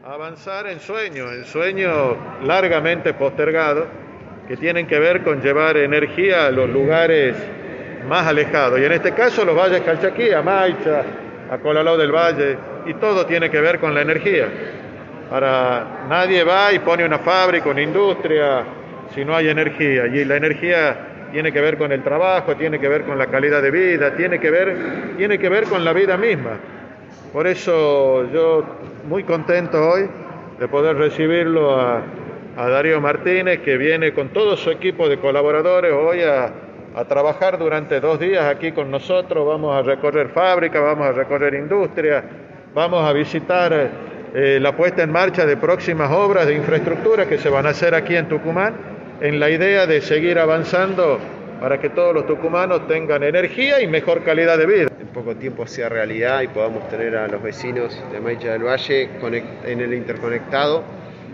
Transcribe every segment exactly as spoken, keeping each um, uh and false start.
avanzar en sueños, en sueños largamente postergados, que tienen que ver con llevar energía a los lugares más alejados. Y en este caso los valles Calchaquí, a Maicha, a Colalao del Valle, y todo tiene que ver con la energía. Para nadie va y pone una fábrica, una industria, si no hay energía. Y la energía tiene que ver con el trabajo, tiene que ver con la calidad de vida, tiene que ver, tiene que ver con la vida misma. Por eso yo muy contento hoy de poder recibirlo a, a Darío Martínez, que viene con todo su equipo de colaboradores hoy a, a trabajar durante dos días aquí con nosotros. Vamos a recorrer fábricas, vamos a recorrer industrias, vamos a visitar eh, la puesta en marcha de próximas obras de infraestructura que se van a hacer aquí en Tucumán, en la idea de seguir avanzando para que todos los tucumanos tengan energía y mejor calidad de vida. En poco tiempo sea realidad y podamos tener a los vecinos de Maicha del Valle en el interconectado,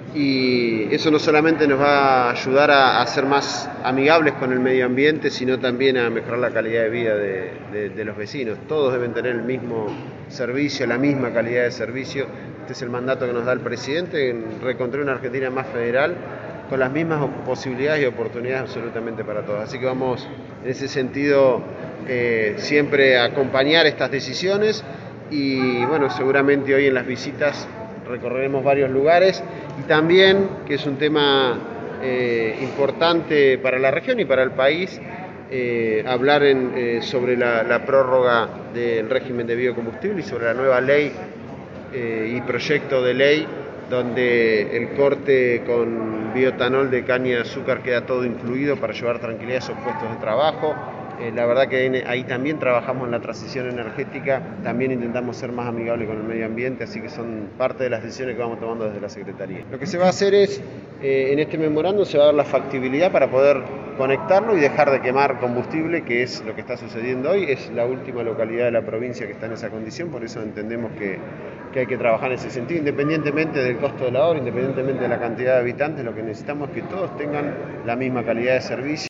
y eso no solamente nos va a ayudar a, a ser más amigables con el medio ambiente, sino también a mejorar la calidad de vida de, de, de los vecinos. Todos deben tener el mismo servicio, la misma calidad de servicio. Este es el mandato que nos da el presidente, en reconstruir una Argentina más federal, con las mismas posibilidades y oportunidades absolutamente para todos. Así que vamos en ese sentido eh, siempre a acompañar estas decisiones, y bueno, seguramente hoy en las visitas recorreremos varios lugares, y también, que es un tema eh, importante para la región y para el país, eh, hablar en, eh, sobre la, la prórroga del régimen de biocombustible y sobre la nueva ley eh, y proyecto de ley donde el corte con bioetanol de caña de azúcar queda todo incluido para llevar tranquilidad a esos puestos de trabajo. Eh, la verdad que ahí, ahí también trabajamos en la transición energética, también intentamos ser más amigables con el medio ambiente, así que son parte de las decisiones que vamos tomando desde la Secretaría. Lo que se va a hacer es, eh, en este memorándum se va a dar la factibilidad para poder conectarlo y dejar de quemar combustible, que es lo que está sucediendo hoy. Es la última localidad de la provincia que está en esa condición, por eso entendemos que, que hay que trabajar en ese sentido, independientemente del costo de la obra, independientemente de la cantidad de habitantes. Lo que necesitamos es que todos tengan la misma calidad de servicio.